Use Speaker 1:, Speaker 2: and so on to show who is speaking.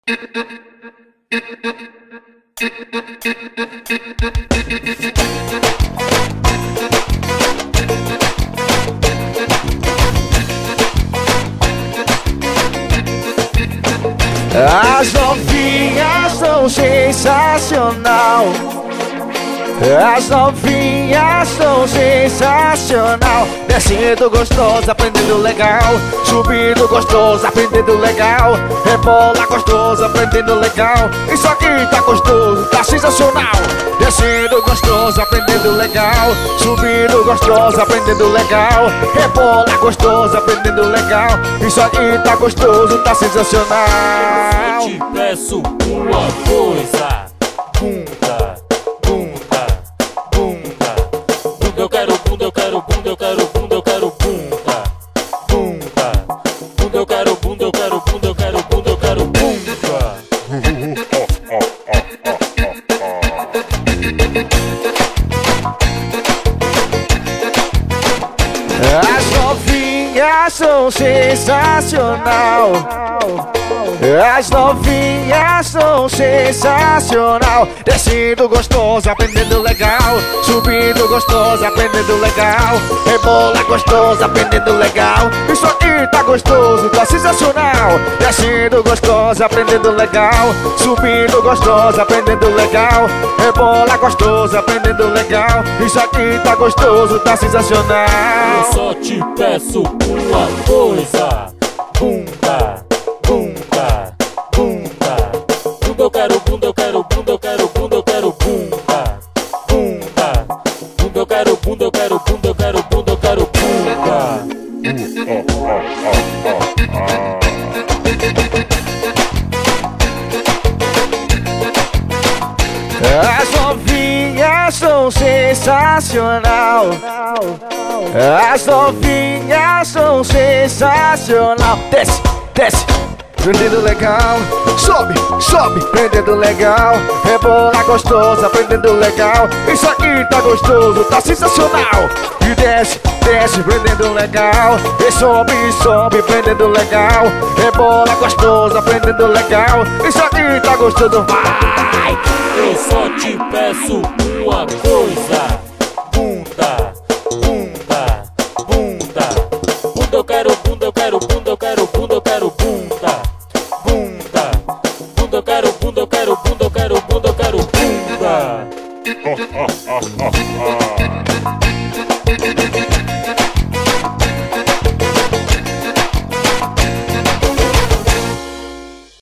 Speaker 1: As novinhas são sensacional. As novinhas são sensacional. Descendo gostosa, aprendendo legal. Subindo gostosa, aprendendo legal. Rebola gostosa, aprendendo legal. Isso aqui tá gostoso, tá sensacional. Descendo gostosa, aprendendo legal. Subindo gostosa, aprendendo legal. Rebola gostosa, aprendendo legal. Isso aqui tá gostoso, tá sensacional.
Speaker 2: Eu te peço uma coisa. Bunda, bunda, bunda. Bunda, eu quero bunda, eu quero bunda, eu quero bunda, eu quero bunda. Bunda, bunda, eu quero bunda, eu quero bunda, eu quero bunda, eu quero bunda.
Speaker 1: As novinhas são sensacional. As novinhas são sensacional. Descendo gostosa, aprendendo legal. Subindo gostosa, aprendendo legal. Rebola gostosa, aprendendo legal. Isso aqui tá gostoso, tá sensacional. Descendo gostosa, aprendendo legal. Subindo gostosa, aprendendo legal. Rebola gostosa, aprendendo legal. Isso aqui tá gostoso, tá sensacional.
Speaker 2: Eu só te peço uma coisa. Bunda, bunda, bunda. Bunda, eu quero bunda, eu quero bunda, eu quero bunda, eu quero bunda. Bunda, bunda, eu quero bunda, eu quero bunda, eu quero bunda, eu quero bunda.
Speaker 1: As novinhas são sensacional. As novinhas são sensacional. Desce, desce, prendendo legal. Sobe, sobe, prendendo legal. Rebola gostosa, prendendo legal. Isso aqui tá gostoso, tá sensacional. E desce, desce, prendendo legal. E sobe, sobe, prendendo legal. Rebola gostosa, prendendo legal. Isso aqui tá gostoso, vai.
Speaker 2: Eu só te peço uma coisa.